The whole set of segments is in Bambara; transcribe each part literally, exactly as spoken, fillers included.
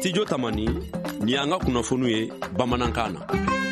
Studio Tamani ni an ka kunnafoni ye bamanankan na.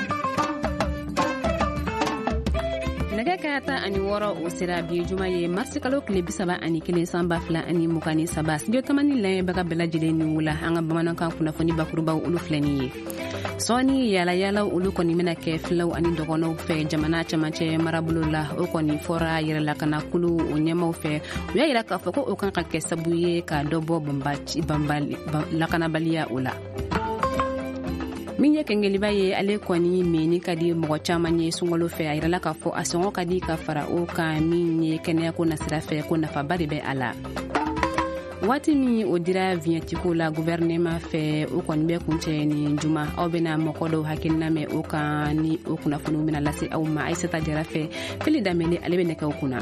Nɛgɛ ka ta ani wɔɔrɔ o sera bi juma ye marisi kalo tile bi saba ani kelen san ba fila ani mugan ni saba. Studio Tamani lamɛnbaga bɛɛ lajɛlen ni wula an ka bamanankan kunnafoni bakurubaw olu filɛ nin ye. Sɔɔni yala yala olu kɔni bɛna kɛ filaw ani dɔgɔnɔw fɛ jamana cɛmancɛ marabolo la o kɔni fɔra yɛrɛlakana kulu o ɲɛmaw fɛ u y'a yira k'a fɔ ko o kan ka kɛ sabu ye ka dɔ bɔ lakanabaliya o la. Min ye kɛngɛliba ye ale kɔni meni ka di mɔgɔ caman ye sunkalo fɛ a yirala k'a fɔ a sɔngɔ ka di ka fara o kan min ye kɛnɛyako nasira fɛ ko nafaba de bɛ a la. Waati min o dira viɲɛtiko la gouvernement fɛ o kɔni bɛ kuncɛ ni juma aw bɛna mɔgɔ dɔw hakilina mɛn o kan ni o kunnafoniw bɛna lase aw ma Aisata Jara fɛ Fili Damele ale bɛ nɛgɛw kunna.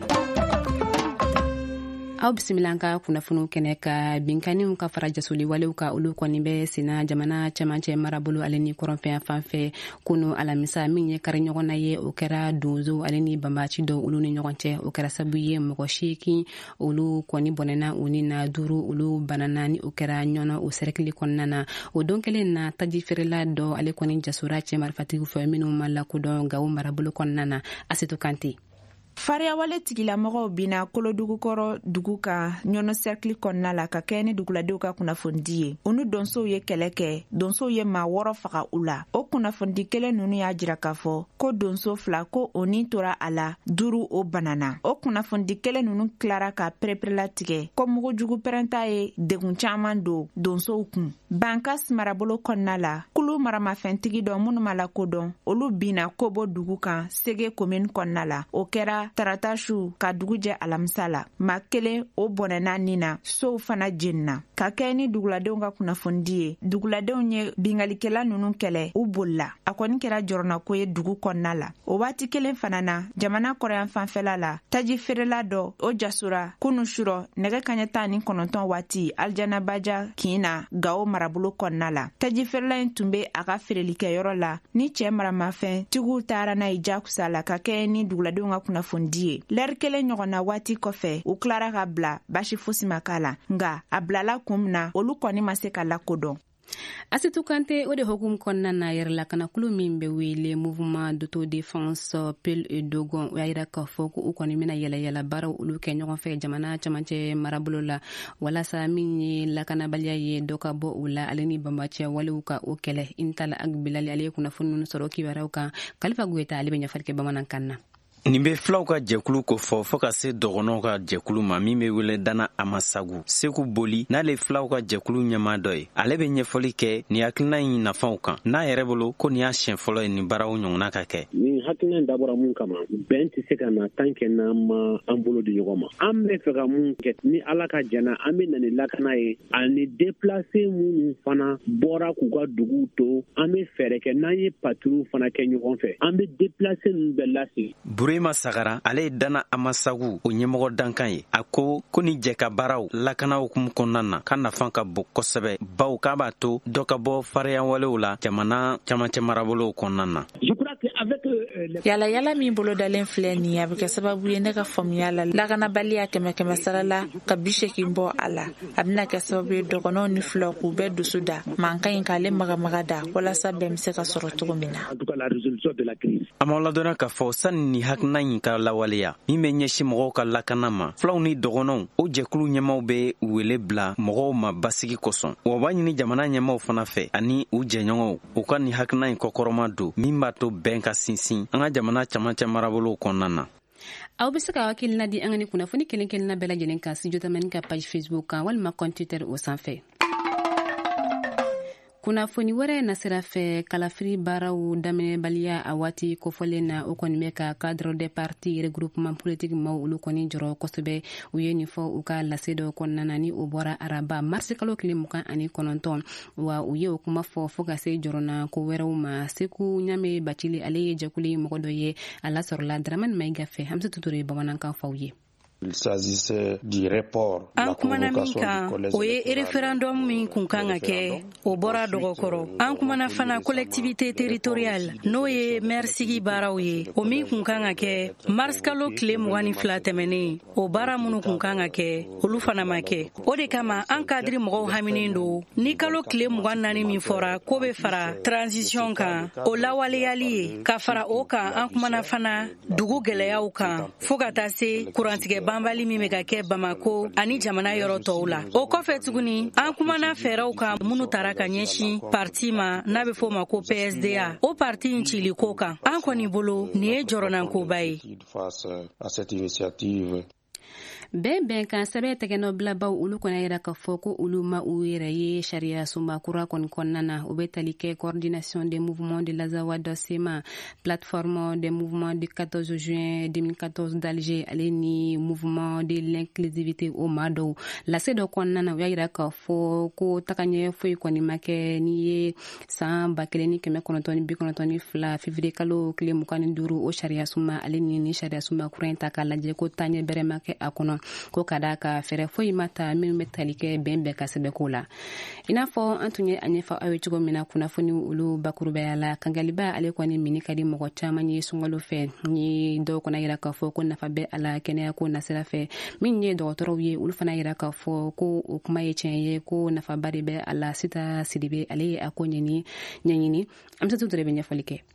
Aw bisimila an ka kunnafoniw kɛnɛ ka binkaniw ka fara jasoli walew ka olu kɔni bɛ sena jamana cɛmancɛ marabolo ale ni kɔrɔnfɛn fan fɛ kunu alamisa min ye kari ɲɔgɔn na ye o kɛra donzo ale ni banbaci dɔ olu ni ɲɔgɔn cɛ o kɛra sabu ye mɔgɔ seegin olu kɔni bɔnɛna u ni na duuru olu banana ni o kɛra ɲɔnɔ o sɛrɛkili kɔnɔna na o don kelen na taji feerela dɔ ale kɔni jasora cɛ marifatigiw fɛ minnu ma lakodɔn Gawo marabolo kɔnɔna na Asetu Kante. Fariawale tigilamɔgɔw bina kolodugukɔrɔ dugu kan ɲɔnɔ cercle kɔnɔna la ka kɛ ni duguladenw ka kunnafoni ye. Unu donsow ye kɛlɛ kɛ, donsow ye maa wɔɔrɔ faga u la. O kunnafoni kelen ninnu y'a jira k'a fɔ ko donso fila ko o ni tora a la duuru o banana. O kunnafoni kelen ninnu tilara ka pereperela tigɛ ko mugu jugu pɛrɛnta ye degun caman don donsow kun. Bankas marabolo kɔnɔna la, kulu maramafɛntigi dɔ minnu ma lakodɔn, olu bina Kobo dugu kan Sege commune kɔnɔna la. O kɛra tarata su ka dugu jɛ alamisa la. Ma kelen o bɔnɛna nin na sow fana jenina. Ka kɛ ni duguladenw ka kunnafoni ye, duguladenw ye bingalikɛla ninnu kɛlɛ u bolila. A kɔni kɛra jɔrɔna ko ye dugu kɔnɔna la. O waati kelen fana na jamana kɔrɔyan fanfɛla la taji feerela dɔ o jasura kunu surɔ nɛgɛ kaɲɛ tan ni kɔnɔntɔn waati Aljanabaja kina Gawo marabolo kɔnɔna la. Taji feerela in tun be a ka feerelikɛyɔrɔ la ni cɛ maramafɛn tigiw taara n'a ye jakusa la ka kɛ ni duguladenw ka kunnafoni ye. Lɛri kelen ɲɔgɔnna waati kɔfɛ u tilara ka bila basi fosi ma k'a la nga a bilala kun min na olu kɔni ma se ka lakodɔn. Asetu Kante o de hukum kɔnɔna na yɛrɛlakana kulu min bɛ wele mouvement d'autodéfense Pel et Dogon o y'a yira k'a fɔ ko u kɔni bɛna yɛlɛyɛlɛ baaraw olu kɛ ɲɔgɔn fɛ jamana cɛmancɛ marabolo la walasa min ye lakanabaliya ye dɔ ka bɔ u la ale ni banbacɛ walew ka o kɛlɛ Intala Agbilali ale ye kunnafoni ninnu sɔrɔ kibaruyaw kan Kalifa Goyita ale bɛ ɲɛfɔli kɛ bamanankan na. Nin bɛ filaw ka jɛkulu ko fɔ fɔ ka se dɔgɔnɔw ka jɛkulu ma min bɛ wele Dana Amasagu Seku Boli n'ale filaw ka jɛkulu ɲɛmaa dɔ ye ale bɛ ɲɛfɔli kɛ ni hakilina in nafaw kan n'a yɛrɛ bolo ko nin y'a siɲɛ fɔlɔ ye nin baaraw ɲɔgɔnna ka kɛ. Nin hakilina in dabɔra mun kama bɛn tɛ se ka na tan kɛ n'an ma an bolo di ɲɔgɔn ma. An bɛ fɛ ka mun kɛ ni Ala ka jɛn na an bɛ na ni lakana ye ani déplacé minnu fana bɔra k'u ka duguw to an bɛ fɛɛrɛ kɛ n'an ye patrouille fana kɛ ɲɔgɔn fɛ an bɛ déplacé ninnu bɛɛ lasigi. Burema Sagara ale ye Dana Amasagu o ɲɛmɔgɔ dankan ye a ko ko ni jɛka baaraw lakana hukumu kɔnɔna na ka nafa ka bon kosɛbɛ baw k'a b'a to dɔ ka bɔ fariya walew la jamana camancɛ marabolow kɔnɔna na. Yala yala min bolo dalen filɛ nin a bɛ kɛ sababu ye ne ka faamuya la lakanabaliya kɛmɛ kɛmɛ sara la ka bi seegin bɔ a la a bɛna kɛ sababu ye dɔgɔnɔw ni filaw k'u bɛɛ dusu da mankan in k'ale magamaga da walasa bɛɛ bɛ se ka sɔrɔ cogo min na. A ma ladɔnna k'a fɔ sani ni hakilina in ka lawaleya min bɛ ɲɛsin mɔgɔw ka lakana ma filaw ni dɔgɔnɔw o jɛkulu ɲɛmaw bɛ wele bila mɔgɔw ma basigi kosɔn wa b'a ɲini jamana ɲɛmaw fana fɛ ani u jɛɲɔgɔnw u ka nin hakilina in kɔkɔrɔma don min b'a to bɛn ka sinsin an ka jamana camancɛ marabolow kɔnɔna na. Aw bɛ se ka hakilina di an ka ni kunnafoni kelen kelenna bɛɛ lajɛlen kan Studio Tamani ka page Facebook kan walima compte Twitter o sanfɛ. Kunnafoni wɛrɛ nasira fɛ kalafiri baaraw daminɛbaliya a waati kofɔlen na o kɔni bɛ ka cadre des partis regroupement politique maaw olu kɔni jɔrɔ kosɛbɛ u ye nin fɔ u ka lase dɔ kɔnɔna na ni o bɔra araba marisi kalo tile mugan ani kɔnɔntɔn wa u ye o kuma fɔ fɔ ka se jɔrɔna ko wɛrɛw ma Seku Ɲame Bacili ale ye jɛkulu mɔgɔ dɔ ye a lasɔrɔla Dramane Mayiga fɛ Hamsatu Ture bamanankan fɔw ye. Il s'agissait du report de la convocation du collège électoral. Référendum min kun kan ka kɛ o bɔra dɔgɔ kɔrɔ. An kumana fana collectivité territoriale n'o ye maire sigi baaraw ye. O min kun kan ka kɛ mars kalo tile mugan ni fila tɛmɛnen o baara minnu kun kan ka kɛ olu fana ma kɛ. O de kama an kadiri mɔgɔw haminen do ni kalo tile mugan naani min fɔra ko bɛ fara transition kan o lawaleyali ye ka fara o kan an kumana fana dugu gɛlɛyaw kan fo ka taa se kurantigɛ banbali min bɛ ka kɛ Bamako ani jamana yɔrɔ tɔw la. O kɔfɛ tuguni an kumana fɛɛrɛw kan minnu tara ka ɲɛsin parti ma n'a bɛ fɔ o ma ko P S D A. O parti in cili ko kan an kɔni bolo nin ye jɔrɔnankoba ye. bɛn bɛn kan sɛbɛ tɛgɛnɔ bilabaw olu kɔnɔ yɛrɛ ka fɔ ko olu ma u yɛrɛ ye sariya sunba kura kɔni kɔnɔna na o bɛ tali kɛ coordination des mouvements de l'Azawa d'Osema, plateforme des mouvements du quatorze juin deux mille quatorze d'Alger ale ni mouvement de l'inclusivité o ma dɔw lase dɔ kɔnɔna na u y'a yira ka fɔ ko tagaɲɛ foyi kɔni ma kɛ ni ye san ba kelen ni kɛmɛ kɔnɔntɔn ni bi kɔnɔntɔn ni fila février kalo tile mugan ni duuru o sariya sunba ale ni ni sariya sunba kura in ta k'a lajɛ ko taɲɛ bɛrɛ ma kɛ a kɔnɔ ko ka da ka fɛrɛ foyi ma ta minnu bɛ tali kɛ bɛn bɛɛ ka sɛbɛko la i n'a fɔ an tun ye a ɲɛfɔ aw ye cogo min na kunnafoni olu bakurubaya la kangaliba ale kɔni mini ka di mɔgɔ caman ye sunkalo fɛ ni dɔw kɔnɔ yira k'a fɔ ko nafa bɛ a la kɛnɛya ko nasira fɛ min ye dɔgɔtɔrɔw ye olu fana yira k'a fɔ ko o kuma ye tiɲɛ ye ko nafaba de bɛ a la Sita Sidibe ale ye a ko ɲɛni ɲɛɲini Amsatou Touré bɛ ɲɛfɔli kɛ.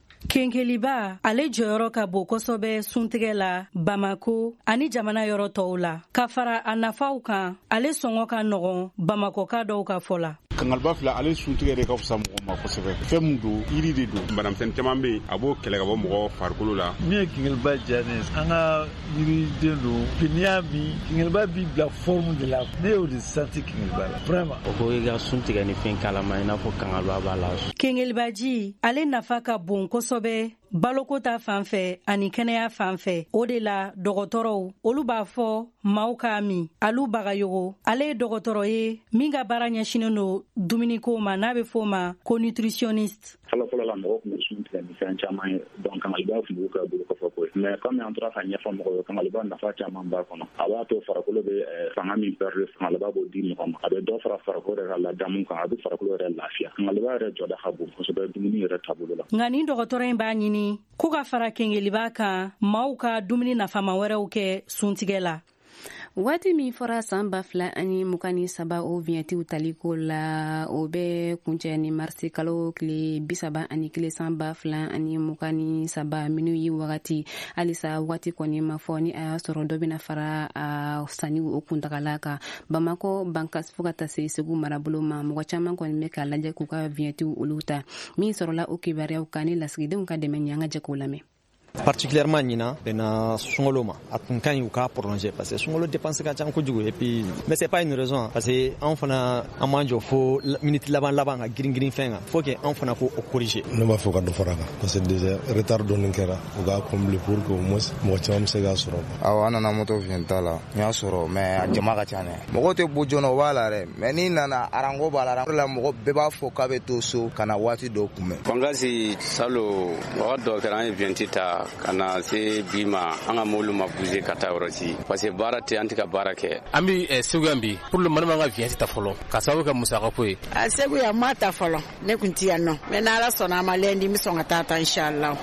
Kenkeliba ale jɔyɔrɔ ka bon kosɛbɛ suntigɛ la Bamako ani jamana yɔrɔ tɔw la ka fara a nafaw kan ale sɔngɔ ka nɔgɔn Bamako ka dɔw ka fɔ la. Kangalba fila ale suntigɛ de ka fisa mɔgɔ ma kosɛbɛ fɛn min don yiri de don banamisɛn caman bɛ yen a b'o kɛlɛ ka bɔ mɔgɔ farikolo la. Min ye Kangalba diya ne an ka yiriden don n'i y'a min Kangalba b'i bila forme de la ne y'o de santi Kangalba la vraiment. O ko i ka suntigɛ ni fɛn kalama i n'a fɔ Kangalba b'a la. Kangalbaji ale nafa ka bon kosɛbɛ baloko ta fanfɛ ani kɛnɛya fanfɛ o de la dɔgɔtɔrɔw olu b'a fɔ maaw k'a min alu bagayogo ale ye dɔgɔtɔrɔ ye min ka baara ɲɛsinen don dumuniko ma n'a bɛ fɔ o ma ko nutritionniste. Fɔlɔfɔlɔ la mɔgɔw tun bɛ sun tigɛ ni fɛn caman ye donc Kangalba tun b'u ka bolo kɔfɛ ko ye mais comme an tora ka ɲɛfɔ mɔgɔw ye Kangalba nafa caman b'a kɔnɔ a b'a to farikolo bɛ fanga min perdre Kangalba b'o di mɔgɔ ma a bɛ dɔ fara farikolo yɛrɛ ka ladamu kan a bɛ farikolo yɛrɛ lafiya Kangalba yɛrɛ jɔda ka bon kosɛbɛ dumuni yɛrɛ taabolo la. Nka nin dɔgɔtɔrɔ in b'a ɲini ko ka fara Kenkeliba kan maaw ka dumuni nafama wɛrɛw kɛ suntigɛ la. Waati min fɔra san ba fila ani mugan ni saba o viɲɛtiw taliko la o bɛ kuncɛ ni marisi kalo tile bi saba ani kile san ba fila ani mugan ni saba minnu ye wagati halisa wagati kɔni ma fɔ ni a y'a sɔrɔ dɔ bɛna fara a sanni o kuntagala kan Bamako bankas fo ka taa se Segu marabolo ma mɔgɔ caman kɔni bɛ k'a lajɛ k'u ka viɲɛtiw olu ta min sɔrɔla o kibaruyaw kan ni lasigidenw ka dɛmɛ ɲɛ an ka jɛ k'o lamɛn. Particulièrement Nina bena sungolo ma a kun kan yu ka prolonger parce que sungolo dépense ka can kojugu et puis mais c'est pas une raison parce que an fana an man jɔ fo minute laban laban ka girin girin fɛn kan faut que an fana ko o corriger ne b'a fɔ ka dɔ fara kan parce que déjà retard dɔɔni kɛra o ka combler pour que au moins mɔgɔ caman bɛ se k'a sɔrɔ. Awɔ an nana moto fiɲɛta la n y'a sɔrɔ mais a jama ka ca dɛ mɔgɔw tɛ bɔ joona o b'a la dɛ mais n'i nana arango b'a la la mɔgɔ bɛɛ b'a fɔ k'a bɛ to so ka na waati dɔw kunbɛn. Fangasi salo wagati dɔ kɛra an ye viɲɛti ta ka na se bi ma an ka mobili ma bouger ka taa yɔrɔ si parce que baara tɛ an tɛ ka baara kɛ. An bɛ Segu yan bi pour le moment an ka viɲɛti ta fɔlɔ ka sababu kɛ musaka ko ye. A Segu yan ma ta fɔlɔ ne kun ti yan nɔ mais n'Ala sɔnna a ma lundi n bɛ sɔn ka taa ta inchallah.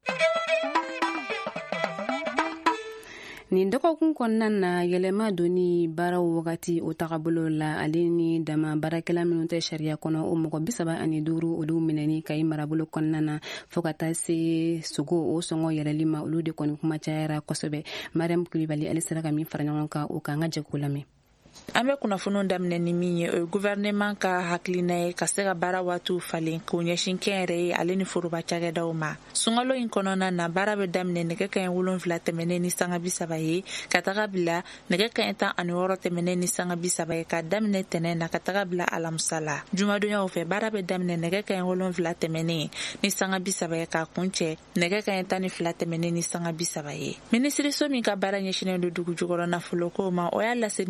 Nin dɔgɔkun kɔnɔna na yɛlɛma doni baaraw wagati o tagabolo la ale ni dama baarakɛla minnu tɛ sariya kɔnɔ o mɔgɔ bi saba ani duuru olu minɛni Kayi marabolo kɔnɔna na fo ka taa se sogo o sɔngɔ yɛlɛli ma olu de kɔni kuma cayara kosɛbɛ. Mariam Kulibali ale sera ka min fara ɲɔgɔn kan o kan ka jɛ k'o lamɛn. An bɛ kunnafoniw daminɛ ni min ye o ye gouvernement ka hakilina ye ka se ka baara waatiw falen k'o ɲɛsin kɛnyɛrɛ ye ale ni foroba cakɛdaw ma. Sunkalo in kɔnɔna na baara bɛ daminɛ nɛgɛ kanɲɛ wolonwula tɛmɛnen ni sanga bi saba ye ka taga bila nɛgɛ kanɲɛ tan ani wɔɔrɔ tɛmɛnen ni sanga bi saba ye ka daminɛ tɛnɛn na ka taga bila alamisa la. Jumadonyaw fɛ baara bɛ daminɛ nɛgɛ kanɲɛ wolonwula tɛmɛnen ni sanga bi saba ye ka kuncɛ nɛgɛ kanɲɛ tan ni fila tɛmɛnen ni sanga bi saba ye. Minisiriso min ka baara ɲɛsinnen don dugu jukɔrɔ nafoloko ma o y'a lase nin dɔgɔkun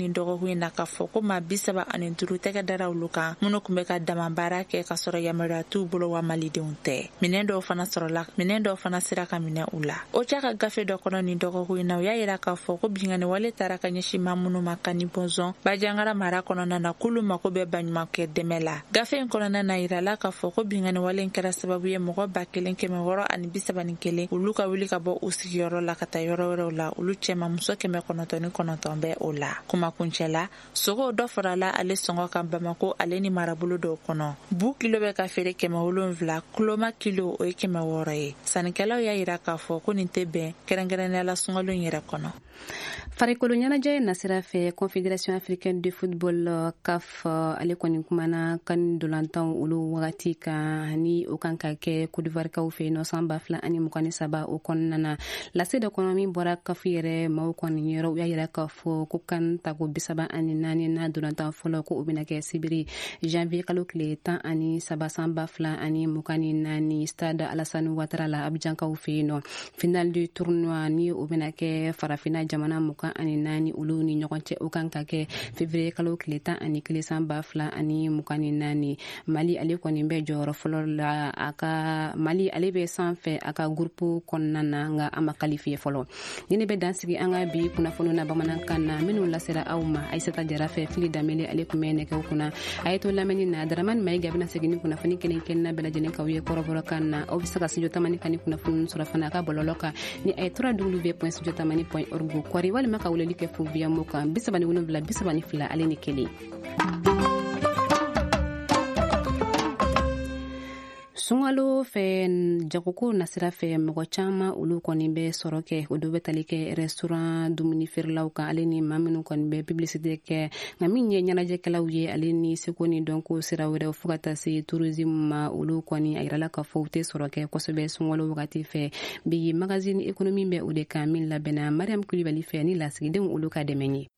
dɔgɔkun in na k'a fɔ ko maa bi saba ani duuru tɛgɛ dara olu kan minnu kun bɛ ka damabaara kɛ ka sɔrɔ yamaruya t'u bolo wa malidenw tɛ. Minɛn dɔw fana sɔrɔla minɛn dɔw fana sera ka minɛ u la. OCHA ka gafe dɔ kɔnɔ ni dɔgɔkun in na u y'a yira k'a fɔ ko bingani wale taara ka ɲɛsin maa minnu ma Kani Bɔnzɔn Bajangara mara kɔnɔna na k'olu mako bɛ baɲumankɛ dɛmɛ la. Gafe in kɔnɔna na yirala k'a fɔ ko bingani wale in kɛra sababu ye mɔgɔ ba kelen kɛmɛ wɔɔrɔ ani bi saba ni kelen olu ka wuli ka bɔ u sigiyɔrɔ la ka taa yɔrɔ wɛrɛw la olu cɛma muso kɛmɛ kɔnɔntɔn ni kɔnɔntɔn bɛ o la. Kuma kuncɛ la sogo dɔ farala ale sɔngɔ kan Bamako ale ni marabolo dɔw kɔnɔ. Bu kilo bɛ ka feere kɛmɛ wolonwula kuloma kilo o ye kɛmɛ wɔɔrɔ ye. Sannikɛlaw y'a yira k'a fɔ ko nin tɛ bɛn kɛrɛnkɛrɛnnenya la sunkalo in yɛrɛ kɔnɔ. Farikolo ɲɛnajɛ nasira fɛ Confédération africaine de football C A F ale kɔni kumana kan dolantan olu wagati kan ni o kan ka kɛ Côte d'Ivoire kaw fɛ nɔ san ba fila ani mugan ni saba o kɔnɔna na. Lase dɔ kɔnɔ min bɔra C A F yɛrɛ maaw kɔni yɔrɔ u y'a yira k'a fɔ ko kan tago bi saba ani naani na dolantan fɔlɔ ko o bɛna kɛ sibiri janvier kalo tile tan ani saba san ba fila ani mugan ni naani stade Alassane Ouattara la Abidjan kaw fɛ nɔ. Final du tournoi ni o bɛna kɛ farafina jamana mugan ani naani olu ni ɲɔgɔn cɛ o kan ka kɛ février kalo tile tan ani kelen san ba fila ani mugan ni naani. Mali ale kɔni bɛ jɔyɔrɔ fɔlɔ la a ka Mali ale bɛ sanfɛ a ka groupe kɔnɔna na nka a ma qualifié fɔlɔ. Ni ne bɛ dansigi an ka bi kunnafoni na bamanankan na minnu lasera aw ma Aïssata Jara fɛ Fili Damele ale kun bɛ nɛgɛw kunna a ye to lamɛnni na Daramani Mayiga bɛna segin ni kunnafoni kelen kelen na bɛɛ lajɛlen k'aw ye kɔrɔbɔrɔkan na aw bɛ se ka studio tamani kan ni kunnafoni sɔrɔ fana a ka bɔlɔlɔ kan ni a ye w point studio tamani point org kɔri walima ka weleli kɛ fo via mo kan bi saba ni wolonwula bi saba ni fila ale ni kelen. Sunkalo fɛ jagoko nasira fɛ mɔgɔ caman olu kɔni bɛ sɔrɔ kɛ o dɔ bɛ tali kɛ restaurant dumuni feerelaw kan ale ni maa minnu kɔni bɛ publicité kɛ nka min ye ɲɛnajɛkɛlaw ye ale ni seko ni dɔnko sira wɛrɛw fo ka taa se tourisme ma olu kɔni a yirala k'a fɔ u tɛ sɔrɔ kɛ kosɛbɛ sunkalo wagati fɛ bi magazine économie bɛ o de kan min labɛnna Mariam Kulibali fɛ ni lasigidenw olu ka dɛmɛ ye.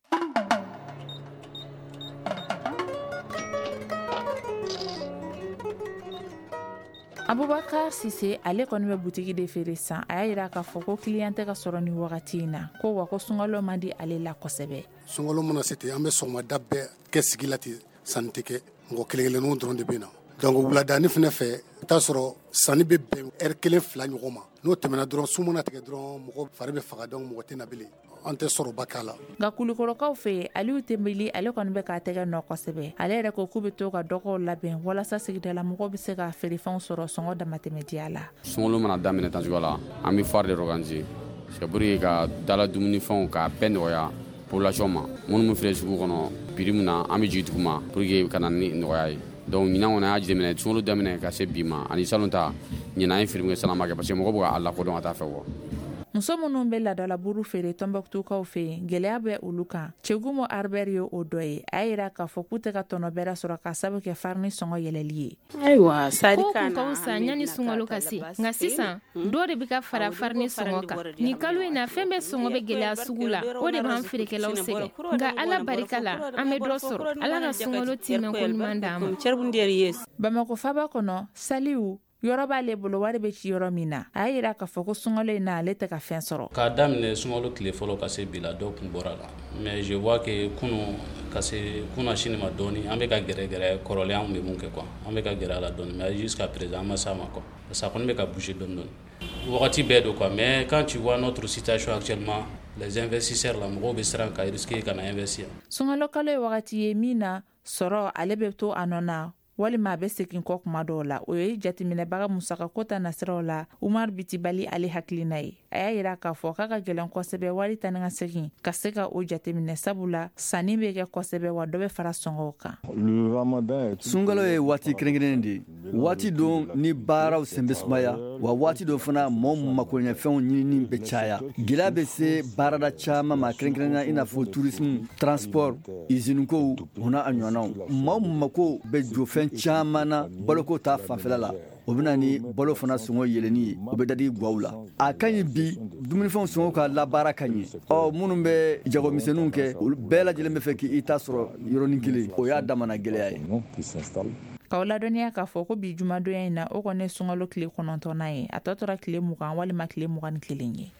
Abubakar Sise ale kɔni bɛ butigi de feere san a y'a yira k'a fɔ ko client tɛ ka sɔrɔ ni wagati in na ko wa ko sunkalo man di ale la kosɛbɛ. Sunkalo mana se ten an bɛ sɔgɔmada bɛɛ kɛ sigi la ten sanni tɛ kɛ mɔgɔ kelen-kelenninw dɔrɔn de bɛ na donc wuladaani fana fɛ i t'a sɔrɔ sanni bɛ bɛn heure kelen fila ɲɔgɔn ma n'o tɛmɛna dɔrɔn su mana tigɛ dɔrɔn mɔgɔ fari bɛ faga donc mɔgɔ tɛ na bilen an tɛ sɔrɔba k'a la. Nka Kulikɔrɔkaw fɛ Aliyu Tembeli ale kɔni bɛ k'a tɛgɛ nɔ kosɛbɛ ale yɛrɛ ko k'u bɛ to ka dɔgɔw labɛn walasa sigidala mɔgɔw bɛ se ka feerefɛnw sɔrɔ sɔngɔ damatɛmɛdiya la. Sunkalo mana daminɛ tan cogoya la an bɛ fari de organiser c'est pour que ka dala dumunifɛnw k'a bɛɛ nɔgɔya population ma minnu bɛ feere sugu kɔnɔ prix min na an bɛ jigin dugu ma pour que ka na ni nɔgɔya ye. Donc ɲinan kɔni y'a jateminɛ sunkalo daminɛ ka se bi ma ani salon ta ɲinan ye feere min kɛ salon ma kɛ parce que mɔgɔw bɛ k'a lakodɔn ka taa fɛ wɔ. Muso minnu bɛ ladalaburu feere Tɔnbɔkutukaw fɛ yen gɛlɛya bɛ olu kan Cɛgumo Arbert ye o dɔ ye a y'a yira k'a fɔ k'u tɛ ka tɔnɔ bɛrɛ sɔrɔ k'a sababu kɛ farni sɔngɔ yɛlɛli ye. Ayiwa sari kana ko kun ka fisa yanni sunkalo ka se nka sisan dɔ de bɛ ka fara farni sɔngɔ kan nin kalo in na fɛn bɛɛ sɔngɔ bɛ gɛlɛya sugu la o de b'an feerekɛlaw sɛgɛn nka Ala barika la an bɛ dɔ sɔrɔ Ala ka sunkalo timɛ ko ɲuman d'an ma. Bamako faba kɔnɔ Saliu yɔrɔ b'ale bolo wari bɛ ci yɔrɔ min na a y'a yira k'a fɔ ko sunkalo in na ale tɛ ka fɛn sɔrɔ. K'a daminɛ sunkalo tile fɔlɔ ka se bi la dɔw kun bɔra la mais je vois que kunu ka se kuna sini ma dɔɔni an bɛ ka gɛrɛgɛrɛ kɔrɔlen an bɛ mun kɛ quoi an bɛ ka gɛrɛ a la dɔɔni mais jusqu'à présent an ma s'a ma quoi parce que a kɔni bɛ ka bouger dɔɔni dɔɔni wagati bɛɛ do quoi mais quand tu vois notre situation actuellement les investisseurs la mɔgɔw bɛ siran ka risquer ka na investir. Sunkalo kalo ye wagati ye min na sɔrɔ ale bɛ to a nɔ na walima a bɛ segin kɔ kuma dɔw la o ye jateminɛbaga musaka ko ta nasiraw la Umar Bitibali ale hakilina ye a y'a yira k'a fɔ k'a ka gɛlɛn kosɛbɛ wari ta ni ka segin ka se ka o jateminɛ sabula sanni bɛ kɛ kosɛbɛ wa dɔ bɛ fara sɔngɔw kan. Sunkalo ye waati kɛrɛnkɛrɛnnen de ye waati don ni baaraw sen bɛ sumaya wa waati dɔ fana mɔgɔw makoɲɛfɛnw ɲinini bɛ caya gɛlɛya bɛ se baarada caman ma kɛrɛnkɛrɛnnenya i n'a fɔ tourisme transport usine kow o n'a a ɲɔgɔnnaw mɔgɔw mako bɛ jɔ fɛn caman na baloko ta fanfɛla la o bɛna ni balo fana sɔngɔ yɛlɛni ye o bɛ dadi guwaw la a ka ɲi bi dumunifɛnw sɔngɔ ka labaara ka ɲɛ ɔ minnu bɛ jagomisɛnninw kɛ olu bɛɛ lajɛlen bɛ fɛ k'i ta sɔrɔ yɔrɔnin kelen o y'a damana gɛlɛya ye. K'aw ladɔnniya k'a fɔ ko bi jumadonya in na o kɔni ye sunkalo tile kɔnɔntɔnnan ye a tɔ tora tile mugan walima tile mugan ni kelen ye.